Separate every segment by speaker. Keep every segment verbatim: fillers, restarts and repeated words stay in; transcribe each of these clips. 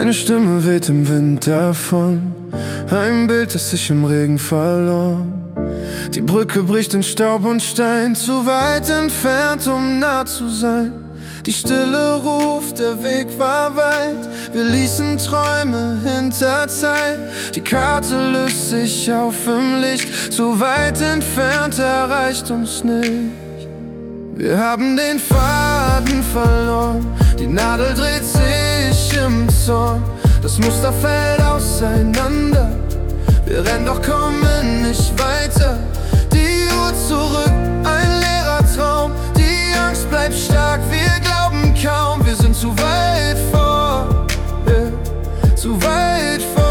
Speaker 1: Deine Stimme weht im Wind davon, ein Bild, das sich im Regen verloren. Die Brücke bricht in Staub und Stein, zu weit entfernt, um nah zu sein. Die Stille ruft, der Weg war weit, wir ließen Träume hinter Zeit. Die Karte löst sich auf im Licht, zu weit entfernt, erreicht uns nicht. Wir haben den Faden verloren, die Nadel dreht sich im Zorn. Das Muster fällt auseinander, wir rennen doch kommen nicht weiter. Die Uhr zurück, ein leerer Traum, die Angst bleibt stark, wir glauben kaum. Wir sind zu weit vor, yeah, zu weit vor.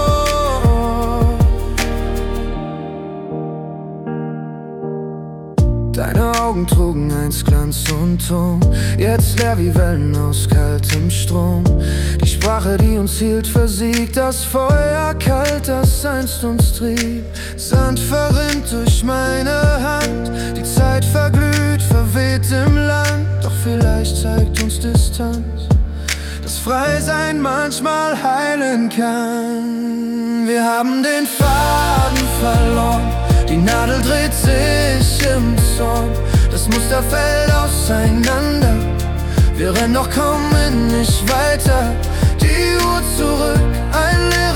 Speaker 1: Deine Augen trugen einst Glanz und Ton, jetzt leer wie Wellen aus kaltem Strom. Die Sprache, die uns hielt, versiegt, das Feuer kalt, das einst uns trieb. Sand verrinnt durch meine Hand, die Zeit verglüht, verweht im Land. Doch vielleicht zeigt uns Distanz, dass Freisein manchmal heilen kann. Wir haben den Faden verloren, die Nadel dreht sich im Zorn. Das Muster fällt auseinander, wir rennen doch kommen nicht weiter. Die Uhr zurück, ein leerer